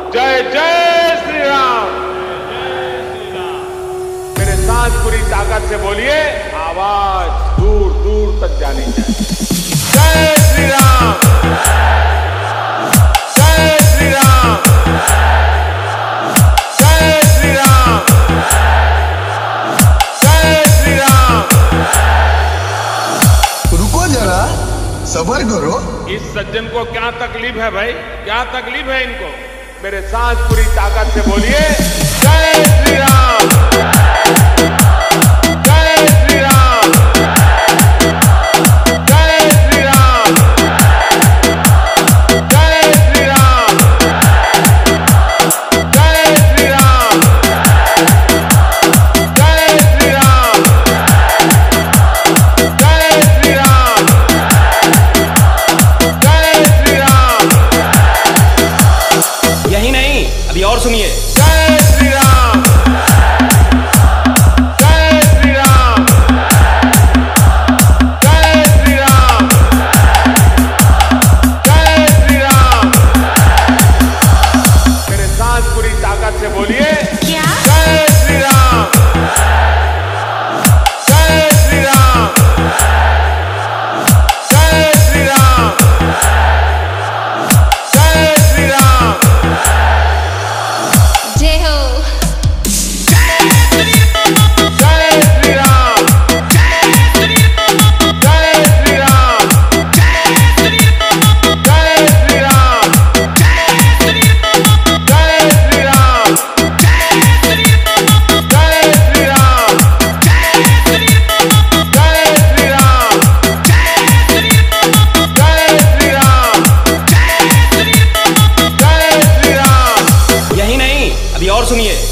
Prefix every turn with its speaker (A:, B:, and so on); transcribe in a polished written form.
A: जय जय श्री राम। मेरे साथ पूरी ताकत से बोलिए, आवाज दूर दूर तक जानी चाहिए। जय श्री राम, जय श्री राम, जय श्री राम, जय श्री राम।
B: रुको जरा, सब्र करो।
A: इस सज्जन को क्या तकलीफ है भाई, क्या तकलीफ है इनको? मेरे साथ पूरी ताकत से बोलिए, जय श्री राम, जय श्री राम, जय श्री राम, जय श्री राम, जय श्री राम, जय श्री राम, जय श्री राम, जय श्री राम।
C: यही नहीं, अभी और सुनिए।
A: जय श्री राम, जय श्री राम, जय श्री राम, जय श्री राम। मेरे साथ पूरी ताकत से बोलिए,
D: क्या?
A: जय श्री राम, जय श्री राम, जय श्री राम, जय श्री राम।
D: जय हो।
A: जय श्री राम, जय श्री राम, जय श्री राम, जय श्री राम, जय श्री राम, जय श्री राम, जय श्री राम, जय श्री राम, जय श्री राम।
C: यही नहीं, अभी और सुनिए।